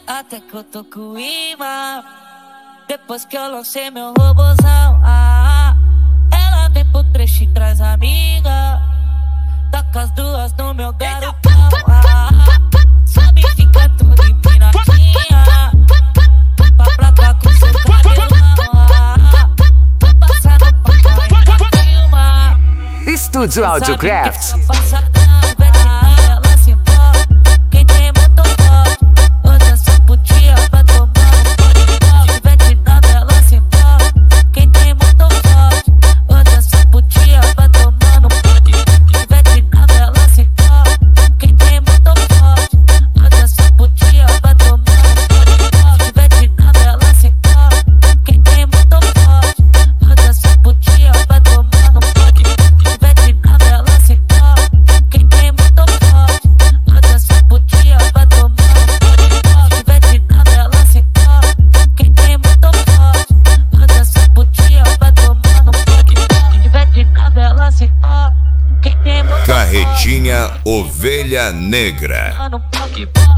Até que eu tô com imã. Depois que eu lancei meu robozão, ela vem pro trecho e traz amiga. Taca as duas no meu garotão, sabe fica tudo empinadinha. Pra cá com seu cabelão, tô passando pra cá e filma. Estúdio Audiocraft. Carretinha Ovelha Negra.